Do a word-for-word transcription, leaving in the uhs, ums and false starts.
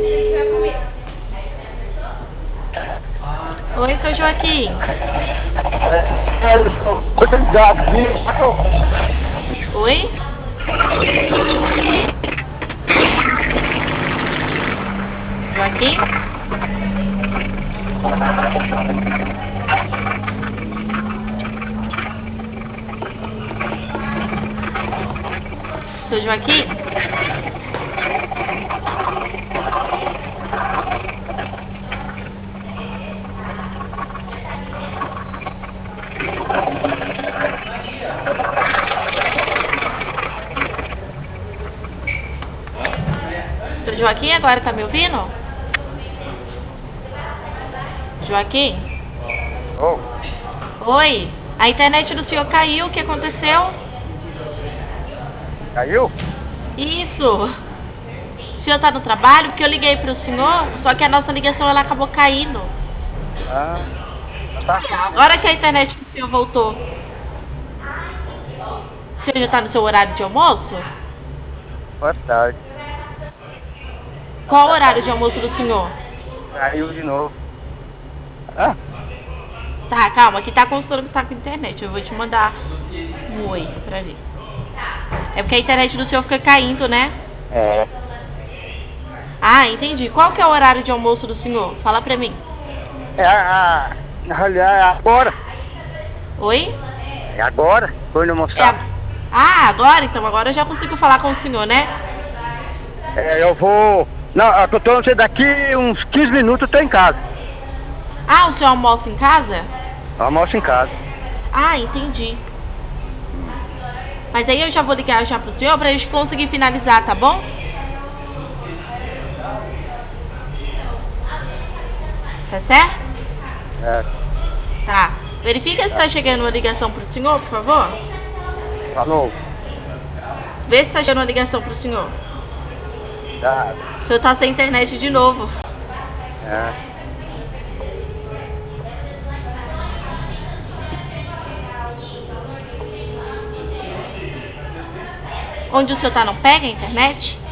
Oi, seu Joaquim. Oi? Joaquim? Seu Joaquim? Seu Joaquim, agora tá me ouvindo? Joaquim? Oh. Oi, a internet do senhor caiu, o que aconteceu? Caiu? Isso. O senhor tá no trabalho? Porque eu liguei pro senhor, só que a nossa ligação ela acabou caindo. Ah, tá. Agora que a internet do senhor voltou. O senhor já tá no seu horário de almoço? Boa tarde. Qual o horário de almoço do senhor? Caiu de novo. Ah, Tá, calma, que tá consultando que tá com internet. Eu vou te mandar um oi pra ver. É porque a internet do senhor fica caindo, né? é. Ah, entendi. Qual que é o horário de almoço do senhor? Fala pra mim. É a, a, na realidade é agora. Oi? É agora. Foi no É almoçar. a- Ah, agora? Então agora eu já consigo falar com o senhor, né? É, eu vou. Não, eu tô não sei, daqui uns quinze minutos eu tô em casa. Ah, o senhor almoça em casa? Eu almoço em casa. Ah, entendi. Mas aí eu já vou ligar já pro senhor pra gente conseguir finalizar, tá bom? Tá certo? É, Tá. Verifica se tá chegando uma ligação pro senhor, por favor. falou. Vê se tá chegando uma ligação pro senhor. Tá. O senhor tá sem internet de novo. É. Onde o senhor tá não pega a internet?